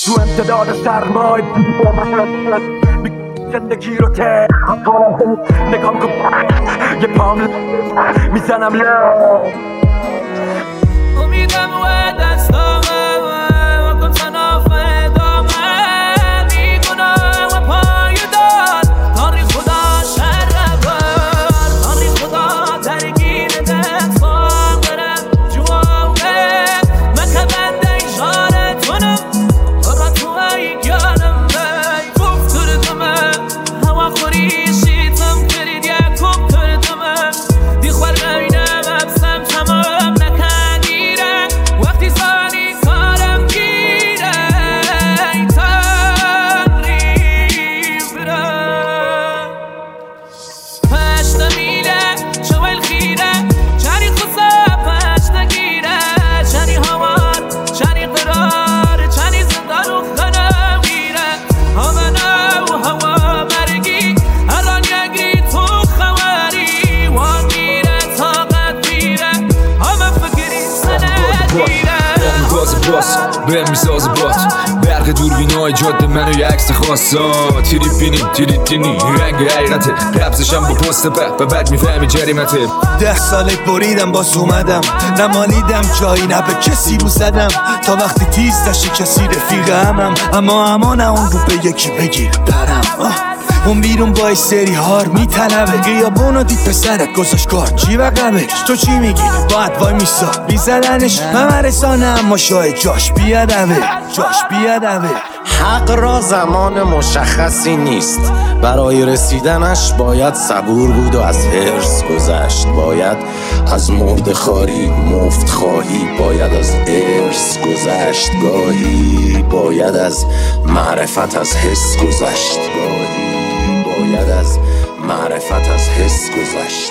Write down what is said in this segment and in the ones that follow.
تو امتداد سرمای زندگی رو نگام کن یه پام میزنم امیدم و دستامه و کن تناف ادامه میگنه و پای داد تاری خدا شر بر تاری خدا درگیر دستان برم جوانه مکبند ایشاره تونم را تو ای گانم بی گفتر دمه هوا خوریشیتم کرید یک کمتر دمه دی خور بینم ابسم تمام نکندیره وقتی زانی کارم گیره ای تنری بره پشت میره شوال خیره چنی خصه پشت نگیره چنی هوار چنی قرار چنی زندان و خنه میره هوا نو هوا مرگی الان یگی تو خواری وان میره طاقت میره همه فکری سنه گیره باز بهم میسازه بات برق دوربینای جاده منو یه عکس خواستاد تیری بینی تیری تینی رنگ حقیقته قبضشم با پست بعد میفهمی جریمته 10 ساله بریدم باز اومدم نمالیدم جایی نه به کسی رو زدم تا وقتی تیز داشته کسی رفیق همم اما نه اون رو به یکی بگیر برم اون بیرون با سری هار میطلبه قیابونو دید پسرت گذاشت کار چی بقمش تو چی میگی باید وای میسا بیزدنش همه رسانه اما شاید جاش بیادمه حق را زمان مشخصی نیست برای رسیدنش باید صبور بود و از حرص گذشت باید از مرد خاری مفت خواهی باید از ارث گذشت گاهی باید از معرفت از حس گذشت گاهی باید از معرفت از حس گذشت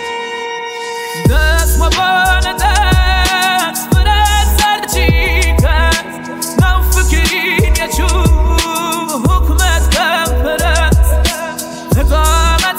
دست مبان دست برد سرچی کرد نو فکرین یه چوب حکمت کم پرست اقامت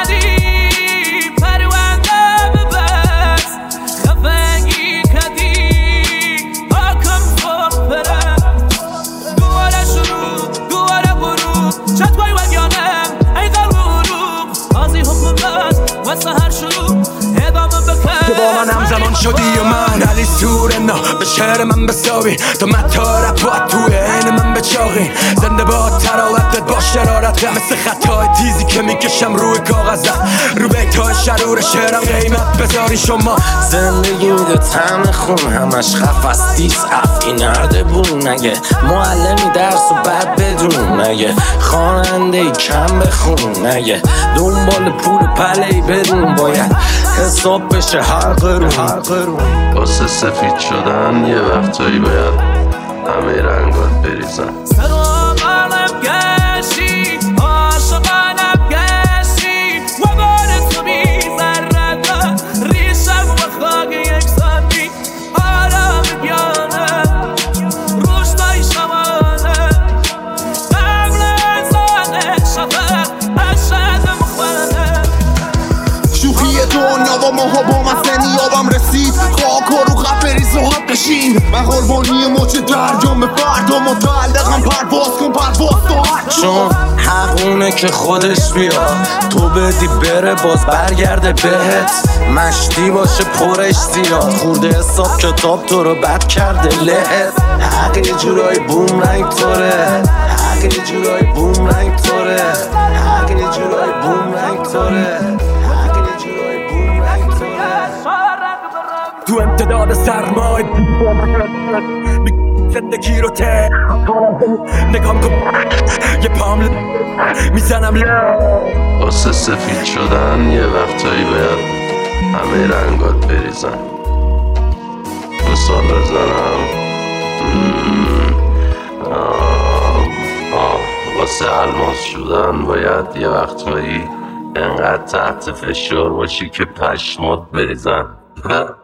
عدی پرونده ببست خفنگی کدی حاکم فوق پرست دواره شروع دواره برو چت بای وگیانم ای غروب آزی حکومت و سهر شروع تو با من همزمان شدی و من علی سورنا به شهر من بساوی تو متا رپات توی عین من بچاقی زنده با تراوتت با شرارت مثل خطای تیزی که میکشم روی کاغذت رو بیتای شرور شهرم قیمت بذاری شما زندگی میده طعم خون همش خفست دیس افی نرده بون نگه معلمی درس و بد بدون نگه خواننده ای کم بخون نگه دنبال پول پلهی بدون باید حساب بشه هر قرون واسه سفید شدن یه وقتایی باید همه رنگات بریزن سر و بالم گشتی عاشقانم گشتی و بار تو بیزرد ریشم و خاک یکسانی آرام بیانم روشتای شمانه قبل ازانه شفق اشد مخوانه شوخی دنیا با ماها با مسنی آبم رسید خاک و رو خفریز و حقشین من قربانی مچ درجام فردا متعلقم پرواز کن چون حقونه که خودش بیاد تو بدی بره باز برگرده بهت مشتی باشه پرش زیاد خورده حساب کتاب تو رو بد کرده لهت حق یه جورای بوم رنگ توره حق یه جورای بوم رنگ توره حق یه جورای بوم رنگ توره حق یه جورای بوم رنگ توره تو امتداد سرمای زندگی رو نگام کن یه پام میزنم واسه سفید شدن یه وقتایی باید همه رنگات بریزن مثال بزنم واسه الماس شدن باید یه وقتایی انقدر تحت فشار باشی که پشمات بریزن